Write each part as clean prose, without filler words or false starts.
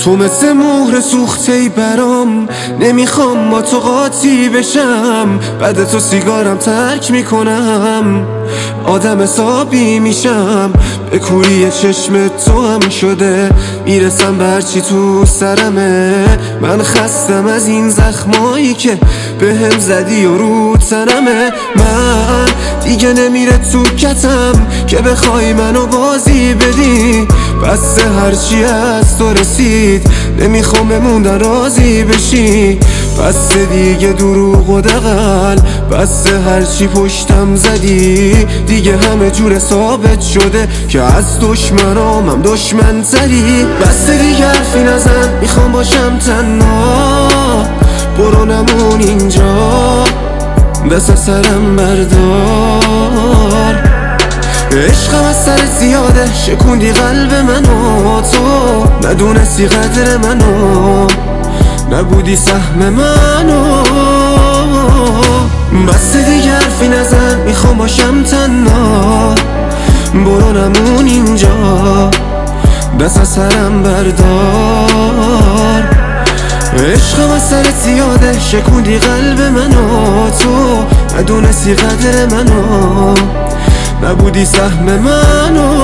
تو مثل مهر سوخته‌ای برام، نمیخوام با تو قاطی بشم. بعد تو سیگارم ترک میکنم، آدم حسابی میشم. به کوری چشم تو هم شده میرسم به هرچی تو سرمه. من خستم از این زخمایی که به هم زدی و رو تنمه. من دیگه نمیره تو کتم که بخوای منو بازی بدی. بس هرچی از تو رسید نمیخوام بموندن راضی بشی. بس دیگه دروغ و دغل، بس هرچی پشتم زدی دیگه همه جور ثابت شده که از دشمنام دشمن تری. بس دیگه حرفی نزن، میخوام باشم تنها. برو نمون اینجا، دست سرم بردار. عشقم از سر زیاده شکوندی قلب منو. تو ندونستی قدر منو، نبودی سهم منو. بس دیگه حرفی نزن، میخوام باشم تنها. برو نمون اینجا، دست از سرم بردار. عشقم از سر زیاده شکوندی قلب منو. تو ندونستی قدر منو، نبودی سهم منو.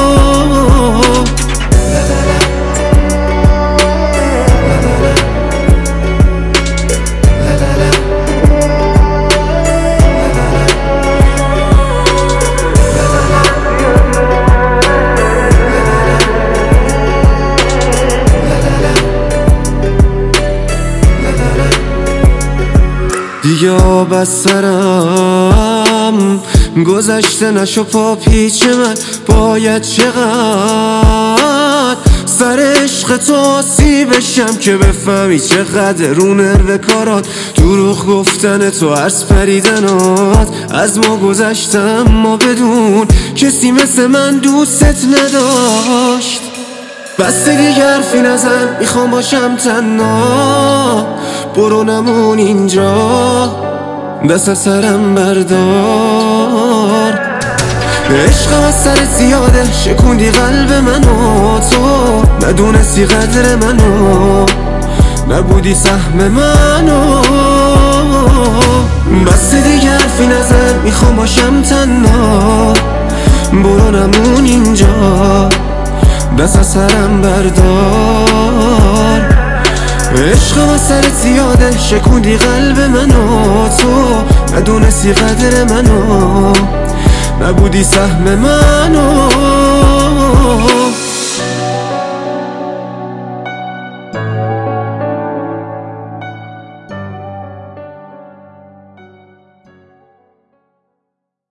دیگه آب از سرم گذشته نشو پا پیچ من. باید چقدر سر عشق تو آسی بشم که بفهمی چقدر رو نرو کارات. دروغ گفتن تو، عرض پریدنات از ما گذشتم ما بدون کسی مثل من دوستت نداشت. بس دیگه حرفی نزن، میخوام باشم تنها. برو نمون اینجا، دست از سرم بردار. عشقم از سر زیاده شکوندی قلب منو. تو ندونستی قدر منو، نبودی سهم منو. بس دیگه حرفی نزن، میخوام باشم تنها. برو نمون اینجا، دست از سرم بردار. عشقم از سر زیاده شکوندی قلب منو. تو ندونستی قدر منو، نبودی سهم منو.